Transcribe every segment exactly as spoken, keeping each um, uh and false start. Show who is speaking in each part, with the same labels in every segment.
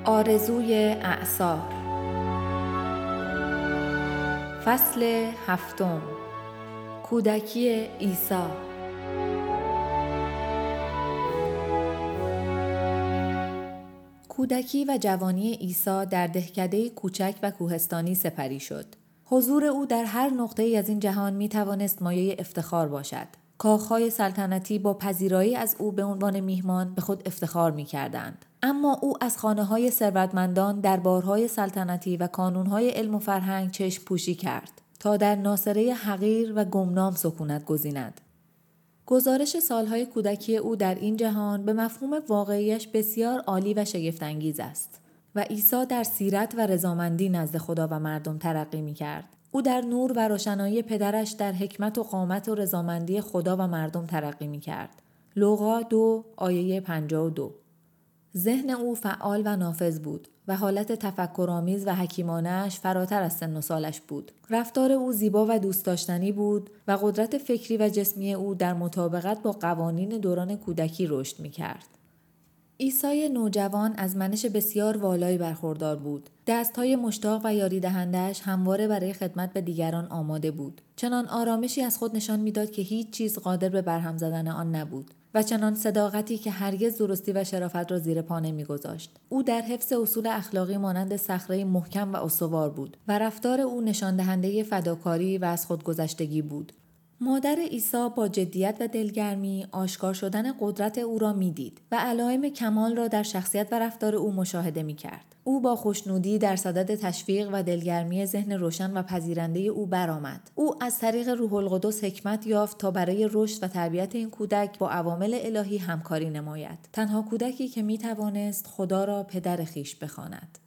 Speaker 1: آرزوی اعصار. فصل هفتم. کودکی عیسی. کودکی و جوانی عیسی در دهکده کوچک و کوهستانی سپری شد. حضور او در هر نقطه‌ای از این جهان می توانست مایه افتخار باشد. کاخهای سلطنتی با پذیرایی از او به عنوان میهمان به خود افتخار می کردند. اما او از خانه‌های ثروتمندان، دربارهای سلطنتی و کانونهای علم و فرهنگ چشم پوشی کرد تا در ناصره حقیر و گمنام سکونت گزیند. گزارش سالهای کودکی او در این جهان به مفهوم واقعیش بسیار عالی و شگفت‌انگیز است و عیسی در سیرت و رضامندی نزد خدا و مردم ترقی می‌کرد. او در نور و روشنایی پدرش در حکمت و قامت و رضامندی خدا و مردم ترقی می‌کرد. لوقا دو آیه پنجاه و دو. ذهن او فعال و نافذ بود و حالت تفکرآمیز و حکیمانه‌اش فراتر از سن و سالش بود. رفتار او زیبا و دوست داشتنی بود و قدرت فکری و جسمی او در مطابقت با قوانین دوران کودکی رشد می‌کرد. عیسی نوجوان از منش بسیار والایی برخوردار بود. دست‌های مشتاق و یاری دهنده‌اش همواره برای خدمت به دیگران آماده بود. چنان آرامشی از خود نشان می‌داد که هیچ چیز قادر به برهم زدن آن نبود و چنان صداقتی که هرگز درستی و شرافت را زیر پا نمی‌گذاشت. او در حفظ اصول اخلاقی مانند صخره محکم و استوار بود و رفتار او نشان دهنده فداکاری و از خودگذشتگی بود. مادر عیسی با جدیت و دلگرمی آشکار شدن قدرت او را می‌دید و علائم کمال را در شخصیت و رفتار او مشاهده می‌کرد. او با خوشنودی در صدد تشویق و دلگرمی ذهن روشن و پذیرنده او برآمد. او از طریق روح القدس حکمت یافت تا برای رشد و تربیت این کودک با عوامل الهی همکاری نماید. تنها کودکی که می‌توانست خدا را پدر خویش بخواند.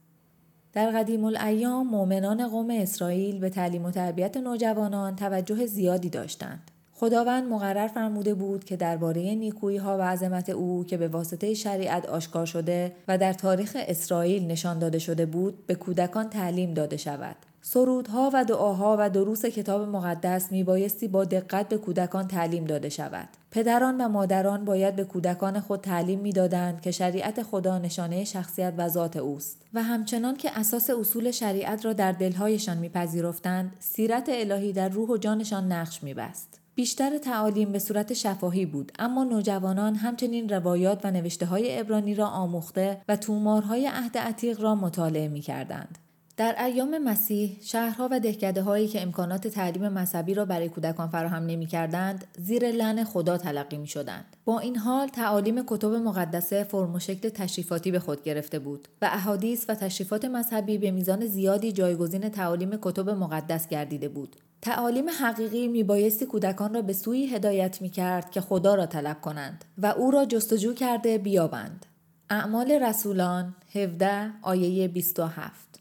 Speaker 1: در قدیم الایام مؤمنان قوم اسرائیل به تعلیم و تربیت نوجوانان توجه زیادی داشتند. خداوند مقرر فرموده بود که درباره نیکویی‌ها و عظمت او که به واسطه شریعت آشکار شده و در تاریخ اسرائیل نشان داده شده بود به کودکان تعلیم داده شود. سرودها و دعاها و دروس کتاب مقدس میبایستی با دقت به کودکان تعلیم داده شود. پدران و مادران باید به کودکان خود تعلیم میدادند که شریعت خدا نشانه شخصیت و ذات اوست و همچنان که اساس اصول شریعت را در دلهایشان میپذیرفتند، سیرت الهی در روح و جانشان نقش میبست. بیشتر تعالیم به صورت شفاهی بود، اما نوجوانان همچنین روایات و نوشته‌های عبرانی را آموخته و تومارهای عهد عتیق را مطالعه می‌کردند. در ایام مسیح، شهرها و دهکده‌هایی که امکانات تعلیم مذهبی را برای کودکان فراهم نمی‌کردند، زیر لعن خدا تلقی می‌شدند. با این حال، تعالیم کتب مقدسه فرم و شکل تشریفاتی به خود گرفته بود و احادیث و تشریفات مذهبی به میزان زیادی جایگزین تعالیم کتب مقدس گردیده بود. تعالیم حقیقی میبایستی کودکان را به سوی هدایت می‌کرد که خدا را طلب کنند و او را جستجو کرده بیابند. اعمال رسولان هفده آیه بیست و هفت.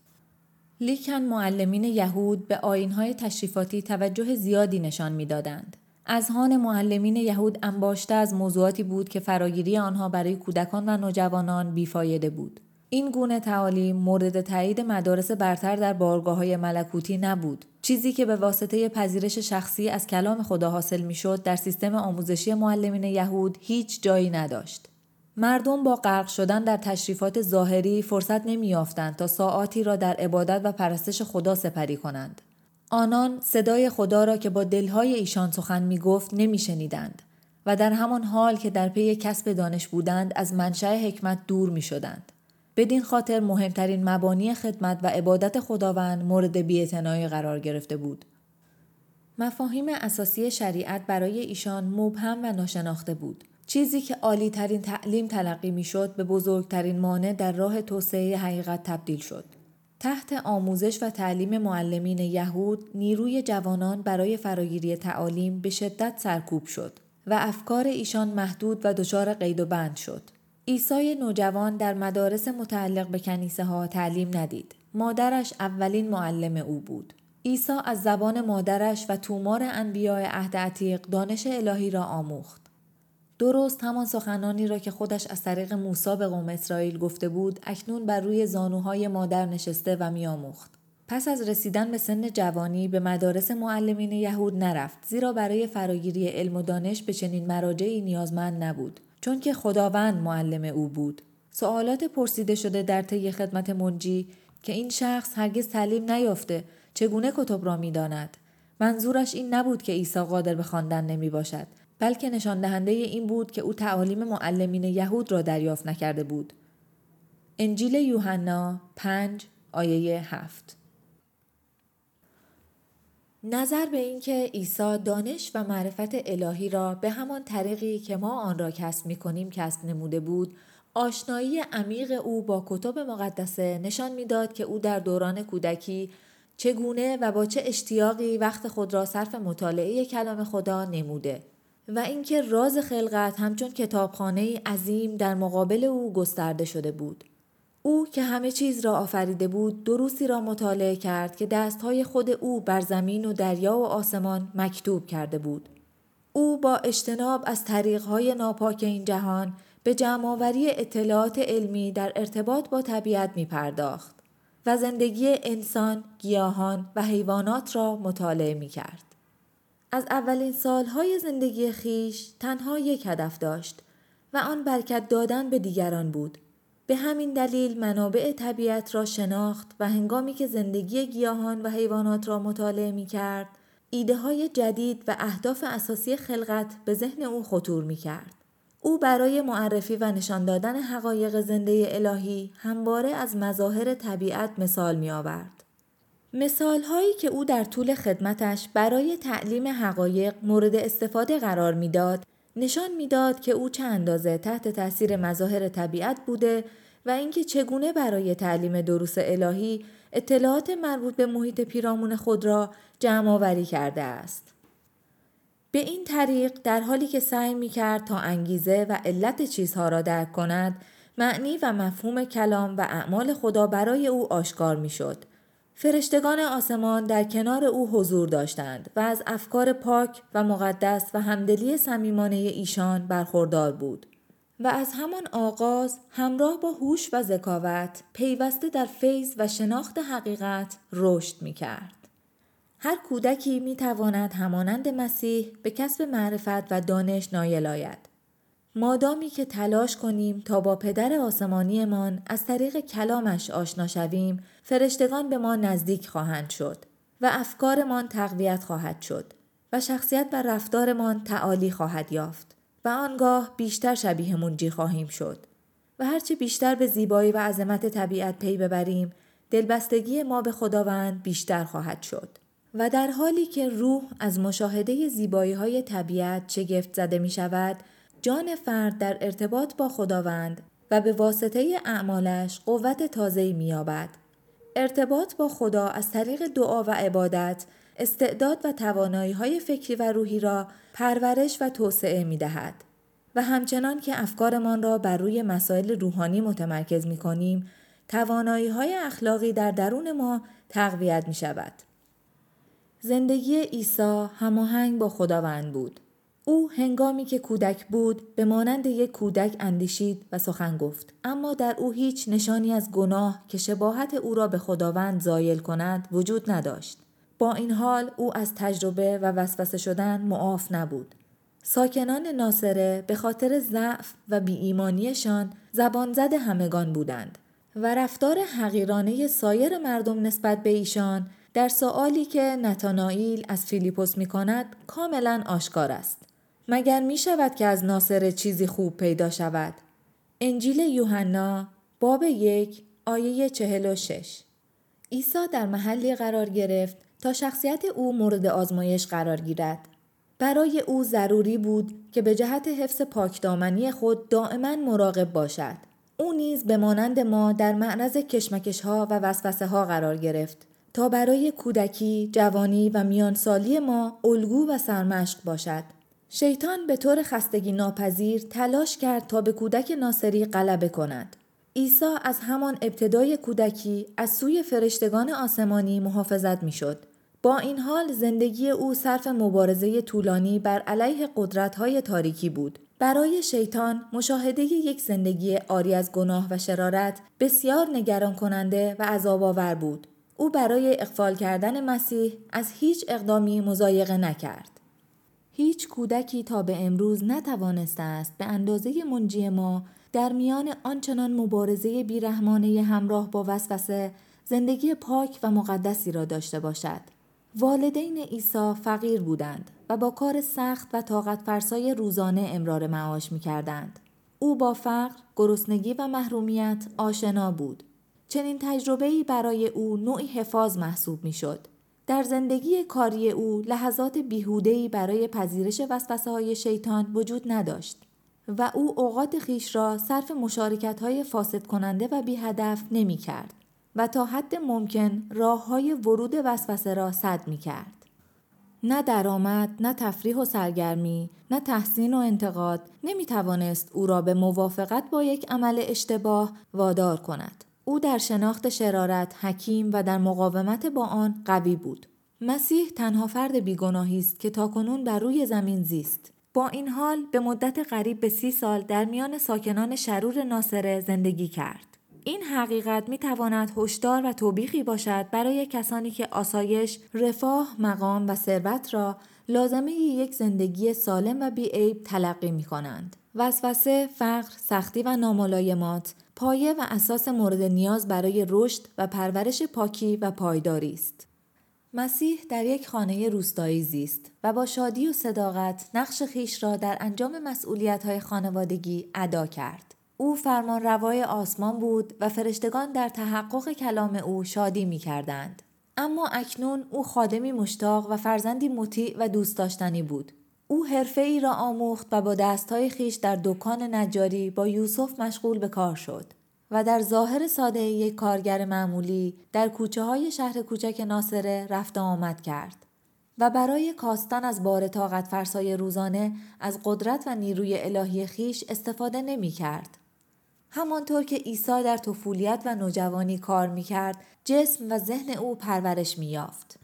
Speaker 1: لیکن معلمین یهود به آیین‌های تشریفاتی توجه زیادی نشان می‌دادند. اذهان معلمین یهود انباشته از موضوعاتی بود که فراگیری آنها برای کودکان و نوجوانان بیفایده بود. این گونه تعالیم مورد تایید مدارس برتر در بارگاه‌های ملکوتی نبود. چیزی که به واسطه پذیرش شخصی از کلام خدا حاصل می‌شد در سیستم آموزشی معلمین یهود هیچ جایی نداشت. مردم با غرق شدن در تشریفات ظاهری فرصت نمی‌یافتند تا ساعاتی را در عبادت و پرستش خدا سپری کنند. آنان صدای خدا را که با دلهای ایشان سخن می‌گفت نمی‌شنیدند و در همان حال که در پی کسب دانش بودند از منشأ حکمت دور می‌شدند. بدین خاطر مهمترین مبانی خدمت و عبادت خداوند مورد بی‌اعتنایی قرار گرفته بود. مفاهیم اساسی شریعت برای ایشان مبهم و ناشناخته بود. چیزی که عالی ترین تعلیم تلقی می شد به بزرگترین مانع در راه توسعه حقیقت تبدیل شد. تحت آموزش و تعلیم معلمین یهود، نیروی جوانان برای فراگیری تعالیم به شدت سرکوب شد و افکار ایشان محدود و دچار قید و بند شد. عیسی نوجوان در مدارس متعلق به کنیسه ها تعلیم ندید. مادرش اولین معلم او بود. عیسی از زبان مادرش و تومار انبیاء عهد عتیق دانش الهی را آموخت. درست همان سخنانی را که خودش از طریق موسی به قوم اسرائیل گفته بود، اکنون بر روی زانوهای مادر نشسته و می‌آموخت. پس از رسیدن به سن جوانی به مدارس معلمین یهود نرفت، زیرا برای فراگیری علم و دانش به چنین مراجعی نیازمند نبود، چون که خداوند معلم او بود. سوالات پرسیده شده در طی خدمت منجی که این شخص هرگز تعلیم نیافته چگونه کتب را می‌داند. منظورش این نبود که عیسی قادر به خواندن نمی باشد، بلکه نشان دهنده این بود که او تعالیم معلمین یهود را دریافت نکرده بود. انجیل یوحنا پنج آیه هفت. نظر به این که عیسی دانش و معرفت الهی را به همان طریقی که ما آن را کسب می‌کنیم کسب نموده بود، آشنایی عمیق او با کتب مقدسه نشان می‌داد که او در دوران کودکی چگونه و با چه اشتیاقی وقت خود را صرف مطالعه کلام خدا نموده و اینکه راز خلقت همچون کتابخانه‌ای عظیم در مقابل او گسترده شده بود. او که همه چیز را آفریده بود، دروسی را مطالعه کرد که دستهای خود او بر زمین و دریا و آسمان مکتوب کرده بود. او با اجتناب از طریقهای ناپاک این جهان به جمع‌آوری اطلاعات علمی در ارتباط با طبیعت می پرداخت و زندگی انسان، گیاهان و حیوانات را مطالعه می کرد. از اولین سالهای زندگی خیش تنها یک هدف داشت و آن برکت دادن به دیگران بود. به همین دلیل منابع طبیعت را شناخت و هنگامی که زندگی گیاهان و حیوانات را مطالعه می کرد، ایده های جدید و اهداف اساسی خلقت به ذهن او خطور می کرد. او برای معرفی و نشان دادن حقایق زنده الهی همواره از مظاهر طبیعت مثال می آورد. مثال هایی که او در طول خدمتش برای تعلیم حقایق مورد استفاده قرار می داد، نشان می‌داد که او چه اندازه تحت تاثیر مظاهر طبیعت بوده و اینکه چگونه برای تعلیم دروس الهی اطلاعات مربوط به محیط پیرامون خود را جمع‌آوری کرده است. به این طریق در حالی که سعی می‌کرد تا انگیزه و علت چیزها را درک کند، معنی و مفهوم کلام و اعمال خدا برای او آشکار می‌شد. فرشتگان آسمان در کنار او حضور داشتند و از افکار پاک و مقدس و همدلی صمیمانه ایشان برخوردار بود و از همان آغاز همراه با هوش و ذکاوت پیوسته در فیض و شناخت حقیقت رشد می‌کرد. هر کودکی می‌تواند همانند مسیح به کسب معرفت و دانش نایل آید. مادامی که تلاش کنیم تا با پدر آسمانیمان از طریق کلامش آشنا شویم، فرشتگان به ما نزدیک خواهند شد و افکارمان تقویت خواهد شد و شخصیت و رفتارمان تعالی خواهد یافت و آنگاه بیشتر شبیه منجی خواهیم شد و هرچه بیشتر به زیبایی و عظمت طبیعت پی ببریم، دلبستگی ما به خداوند بیشتر خواهد شد. و در حالی که روح از مشاهده زیبایی‌های طبیعت شگفت زده می شود، جان فرد در ارتباط با خداوند و به واسطه اعمالش قوت تازه‌ای می‌یابد. ارتباط با خدا از طریق دعا و عبادت استعداد و توانایی‌های فکری و روحی را پرورش و توسعه می‌دهد و همچنان که افکارمان را بر روی مسائل روحانی متمرکز می‌کنیم، توانایی‌های اخلاقی در درون ما تقویت می‌شود. زندگی عیسی هماهنگ با خداوند بود. او هنگامی که کودک بود به مانند یک کودک اندیشید و سخن گفت، اما در او هیچ نشانی از گناه که شباهت او را به خداوند زایل کند وجود نداشت. با این حال او از تجربه و وسوسه شدن معاف نبود. ساکنان ناصره به خاطر ضعف و بی‌ایمانیشان زبان زد همگان بودند و رفتار حقیرانه سایر مردم نسبت به ایشان در سؤالی که نتانائیل از فیلیپوس می کند کاملا آشکار است. مگر می شود که از ناصره چیزی خوب پیدا شود؟ انجیل یوحنا باب یک آیه چهل و شش. عیسی در محلی قرار گرفت تا شخصیت او مورد آزمایش قرار گیرد. برای او ضروری بود که به جهت حفظ پاکدامنی خود دائما مراقب باشد. او نیز به مانند ما در معرض کشمکش‌ها و وسوسه‌ها قرار گرفت تا برای کودکی، جوانی و میانسالی ما الگو و سرمشق باشد. شیطان به طور خستگی ناپذیر تلاش کرد تا به کودک ناصری غلبه کند. عیسی از همان ابتدای کودکی از سوی فرشتگان آسمانی محافظت می‌شد. با این حال زندگی او صرف مبارزه طولانی بر علیه قدرت‌های تاریکی بود. برای شیطان مشاهده یک زندگی عاری از گناه و شرارت بسیار نگران کننده و عذاب‌آور بود. او برای اغفال کردن مسیح از هیچ اقدامی مضایقه نکرد. هیچ کودکی تا به امروز نتوانسته است به اندازه منجی ما در میان آنچنان مبارزه بیرحمانه همراه با وسوسه زندگی پاک و مقدسی را داشته باشد. والدین عیسی فقیر بودند و با کار سخت و طاقت فرسای روزانه امرار معاش می کردند. او با فقر، گرسنگی و محرومیت آشنا بود. چنین تجربه‌ای برای او نوعی حفاظ محسوب می شد. در زندگی کاری او لحظات بیهوده‌ای برای پذیرش وسوسه‌های شیطان وجود نداشت و او اوقات خیش را صرف مشارکت‌های فاسد کننده و بی هدف نمی کرد و تا حد ممکن راه‌های ورود وسوسه را سد می کرد. نه درآمد، نه تفریح و سرگرمی، نه تحسین و انتقاد نمی توانست او را به موافقت با یک عمل اشتباه وادار کند. او در شناخت شرارت حکیم و در مقاومت با آن قوی بود. مسیح تنها فرد بیگناهی است که تاکنون بر روی زمین زیست. با این حال به مدت قریب به سی سال در میان ساکنان شرور ناصره زندگی کرد. این حقیقت می تواند هشدار و توبیخی باشد برای کسانی که آسایش، رفاه، مقام و ثروت را لازمه یک زندگی سالم و بی‌عیب تلقی می کنند. وسوسه، فقر، سختی و ناملایمات پایه و اساس مورد نیاز برای رشد و پرورش پاکی و پایداری است. مسیح در یک خانه روستایی زیست و با شادی و صداقت نقش خیش را در انجام مسئولیت‌های خانوادگی ادا کرد. او فرمانروای آسمان بود و فرشتگان در تحقق کلام او شادی می‌کردند. اما اکنون او خادمی مشتاق و فرزندی مطیع و دوست داشتنی بود. او حرفه‌ای را آموخت و با دست‌های خیش در دکان نجاری با یوسف مشغول به کار شد و در ظاهر ساده یک کارگر معمولی در کوچه‌های شهر کوچک ناصره رفت و آمد کرد و برای کاستن از بار طاقت فرسای روزانه از قدرت و نیروی الهی خیش استفاده نمی‌کرد. همانطور که عیسی در طفولیت و نوجوانی کار می‌کرد، جسم و ذهن او پرورش می‌یافت.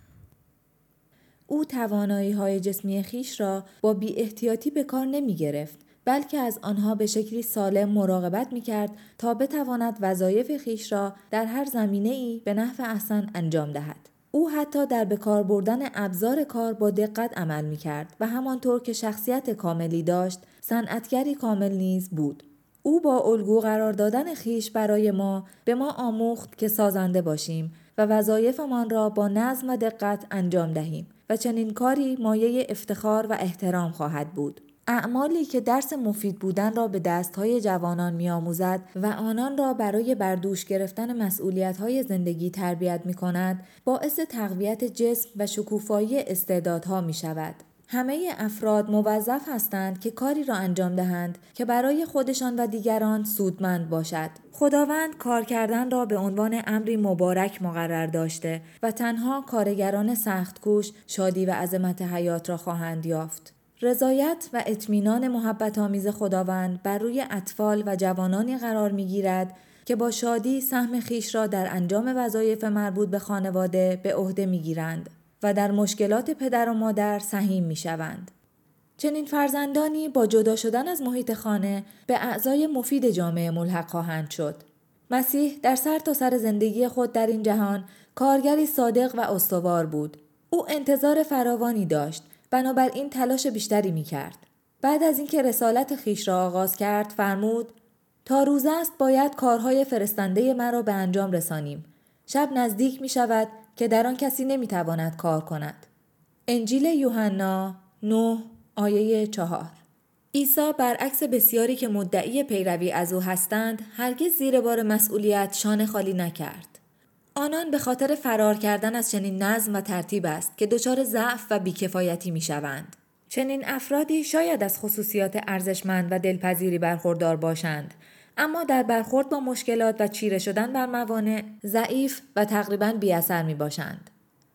Speaker 1: او توانایی‌های جسمی خیش را با بی احتیاطی به کار نمی‌گرفت، بلکه از آنها به شکلی سالم مراقبت می‌کرد تا بتواند وظایف خیش را در هر زمینه‌ای به نحو احسن انجام دهد. او حتی در به کار بردن ابزار کار با دقت عمل می‌کرد و همانطور که شخصیت کاملی داشت، صنعتگری کامل نیز بود. او با الگو قرار دادن خیش برای ما به ما آموخت که سازنده باشیم و وظایفمان را با نظم و دقت انجام دهیم و چنین کاری مایه افتخار و احترام خواهد بود. اعمالی که درس مفید بودن را به دستهای جوانان می‌آموزد و آنان را برای بردوش گرفتن مسئولیت‌های زندگی تربیت می‌کند، باعث تقویت جسم و شکوفایی استعدادها می‌شود. همه افراد موظف هستند که کاری را انجام دهند که برای خودشان و دیگران سودمند باشد. خداوند کار کردن را به عنوان امری مبارک مقرر داشته و تنها کارگران سخت‌کوش شادی و عظمت حیات را خواهند یافت. رضایت و اطمینان محبت آمیز خداوند بر روی اطفال و جوانانی قرار می‌گیرد که با شادی سهم خیش را در انجام وظایف مربوط به خانواده به عهده می‌گیرند و در مشکلات پدر و مادر سهیم می‌شوند. چنین فرزندانی با جدا شدن از محیط خانه به اعضای مفید جامعه ملحق خواهند شد. مسیح در سر تا سر زندگی خود در این جهان کارگری صادق و استوار بود. او انتظار فراوانی داشت، بنابراین تلاش بیشتری می‌کرد. بعد از اینکه رسالت خیش را آغاز کرد، فرمود: تا روز است باید کارهای فرستنده مرا به انجام رسانیم. شب نزدیک می‌شود که در آن کسی نمی‌تواند کار کند. انجیل یوحنا نه آیه چهار. عیسی برعکس بسیاری که مدعی پیروی از او هستند، هرگز زیر بار مسئولیت شانه خالی نکرد. آنان به خاطر فرار کردن از چنین نظم و ترتیب است که دچار ضعف و بیکفایتی می‌شوند. چنین افرادی شاید از خصوصیات ارزشمند و دلپذیری برخوردار باشند، اما در برخورد با مشکلات و چیره شدن بر موانع ضعیف و تقریباً بی‌اثر می‌باشند.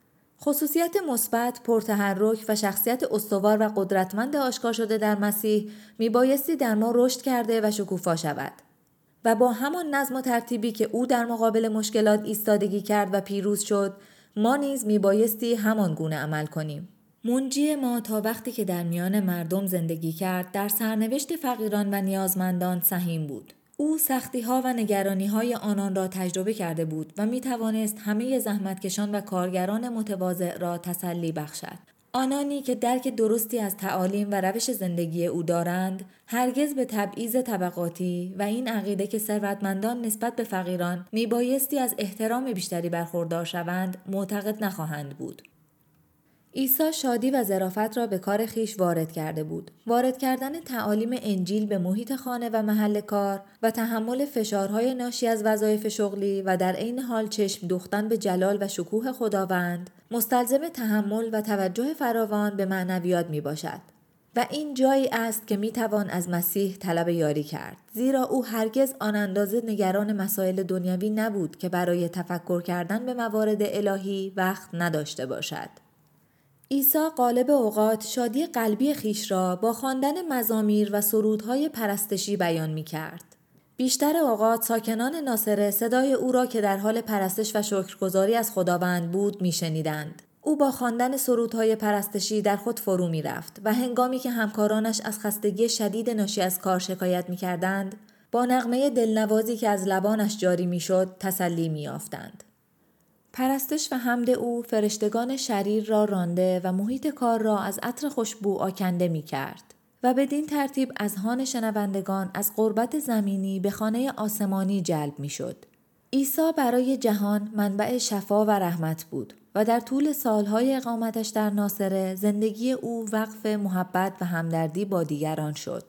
Speaker 1: خصوصیت مثبت، پرتحرک و شخصیت استوار و قدرتمند آشکار شده در مسیح میبایستی در ما رشد کرده و شکوفا شود و با همان نظم و ترتیبی که او در مقابل مشکلات ایستادگی کرد و پیروز شد، ما نیز میبایستی همان گونه عمل کنیم. منجی ما تا وقتی که در میان مردم زندگی کرد، در سرنوشت فقیران و نیازمندان سهیم بود. او سختی‌ها و نگرانی‌های آنان را تجربه کرده بود و می‌توانست همه زحمتکشان و کارگران متواضع را تسلی بخشد. آنانی که درک درستی از تعالیم و روش زندگی او دارند، هرگز به تبعیض طبقاتی و این عقیده که ثروتمندان نسبت به فقیران میبایستی از احترام بیشتری برخوردار شوند، معتقد نخواهند بود. عیسی شادی و ظرافت را به کار خیش وارد کرده بود. وارد کردن تعالیم انجیل به محیط خانه و محل کار و تحمل فشارهای ناشی از وظایف شغلی و در عین حال چشم دوختن به جلال و شکوه خداوند، مستلزم تحمل و توجه فراوان به معنویات می باشد. و این جایی است که می توان از مسیح طلب یاری کرد، زیرا او هرگز آن اندازه نگران مسائل دنیوی نبود که برای تفکر کردن به موارد الهی وقت نداشته باشد. عیسی غالب اوقات شادی قلبی خیش را با خواندن مزامیر و سرودهای پرستشی بیان می کرد. بیشتر اوقات ساکنان ناصره صدای او را که در حال پرستش و شکرگزاری از خداوند بود می شنیدند. او با خواندن سرودهای پرستشی در خود فرو می رفت و هنگامی که همکارانش از خستگی شدید ناشی از کار شکایت می کردند، با نغمه دلنوازی که از لبانش جاری می شد تسلی می یافتند. پرستش و حمد او فرشتگان شریر را رانده و محیط کار را از عطر خوشبو آکنده می کرد و بدین ترتیب اذهان شنوندگان از قربت زمینی به خانه آسمانی جلب می شد. عیسی برای جهان منبع شفا و رحمت بود و در طول سالهای اقامتش در ناصره زندگی او وقف محبت و همدردی با دیگران شد.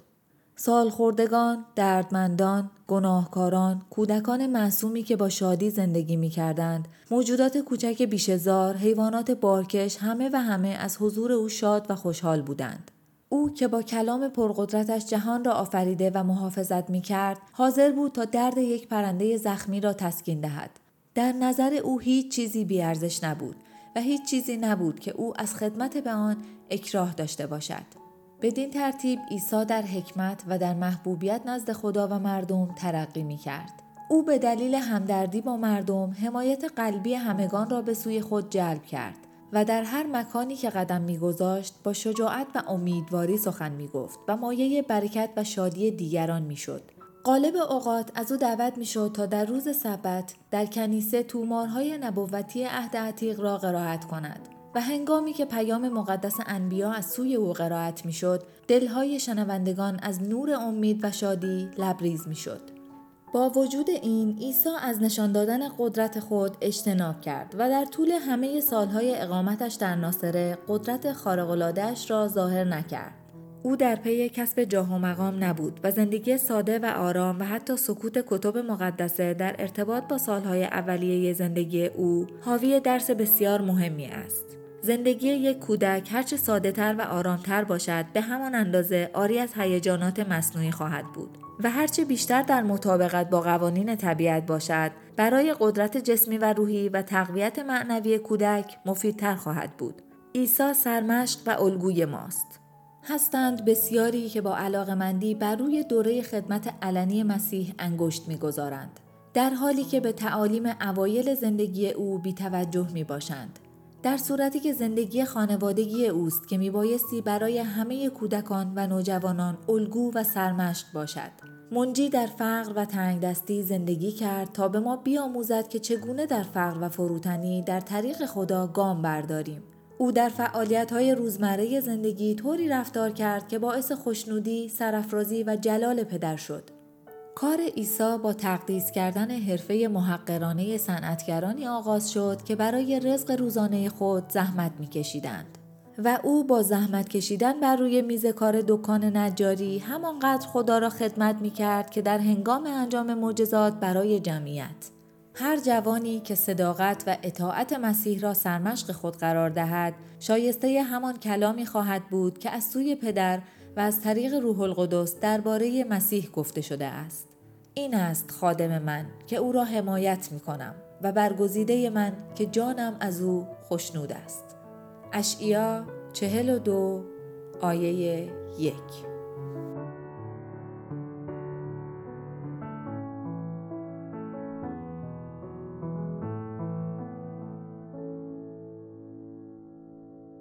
Speaker 1: سالخوردگان، دردمندان، گناهکاران، کودکان معصومی که با شادی زندگی می کردند، موجودات کوچک بیشه‌زار، حیوانات بارکش، همه و همه از حضور او شاد و خوشحال بودند. او که با کلام پرقدرتش جهان را آفریده و محافظت می کرد، حاضر بود تا درد یک پرنده زخمی را تسکین دهد. در نظر او هیچ چیزی بی‌ارزش نبود و هیچ چیزی نبود که او از خدمت به آن اکراه داشته باشد. بدین ترتیب عیسی در حکمت و در محبوبیت نزد خدا و مردم ترقی می کرد. او به دلیل همدردی با مردم حمایت قلبی همگان را به سوی خود جلب کرد و در هر مکانی که قدم می گذاشت با شجاعت و امیدواری سخن می گفت و مایه برکت و شادی دیگران می شد. غالب اوقات از او دعوت می شد تا در روز سبت در کنیسه تومارهای نبوتی عهد عتیق را قرائت کند. و هنگامی که پیام مقدس انبیا از سوی او قرائت می شد، دلهای شنوندگان از نور امید و شادی لبریز می شد. با وجود این، عیسی از نشان دادن قدرت خود اجتناب کرد و در طول همه سالهای اقامتش در ناصره قدرت خارق‌العاده‌اش را ظاهر نکرد. او در پی کسب جاه و مقام نبود و زندگی ساده و آرام و حتی سکوت کتب مقدسه در ارتباط با سالهای اولیه زندگی او حاوی درس بسیار مهمی است. زندگی یک کودک هرچه ساده‌تر و آرامتر باشد به همان اندازه عاری از هیجانات مصنوعی خواهد بود و هرچه بیشتر در مطابقت با قوانین طبیعت باشد برای قدرت جسمی و روحی و تقویت معنوی کودک مفیدتر خواهد بود. عیسی سرمشق و الگوی ماست. هستند بسیاری که با علاقه‌مندی بر روی دوره خدمت علنی مسیح انگشت می‌گذارند، در حالی که به تعالیم اوایل زندگی او بی‌توجه می‌باشند. در صورتی که زندگی خانوادگی اوست که میبایستی برای همه کودکان و نوجوانان الگو و سرمشق باشد. منجی در فقر و تنگدستی زندگی کرد تا به ما بیاموزد که چگونه در فقر و فروتنی در طریق خدا گام برداریم. او در فعالیت‌های روزمره زندگی طوری رفتار کرد که باعث خوشنودی، سرافرازی و جلال پدر شد. کار عیسی با تقدیس کردن حرفه محقرانه صنعتگرانی آغاز شد که برای رزق روزانه خود زحمت می‌کشیدند و او با زحمت کشیدن بر روی میز کار دکان نجاری همانقدر خدا را خدمت می‌کرد که در هنگام انجام معجزات برای جمعیت. هر جوانی که صداقت و اطاعت مسیح را سرمشق خود قرار دهد، شایسته همان کلامی خواهد بود که از سوی پدر و از طریق روح القدس درباره مسیح گفته شده است. این است خادم من که او را حمایت می کنم و برگزیده من که جانم از او خوشنود است. اشعیا چهل و دو آیه یک.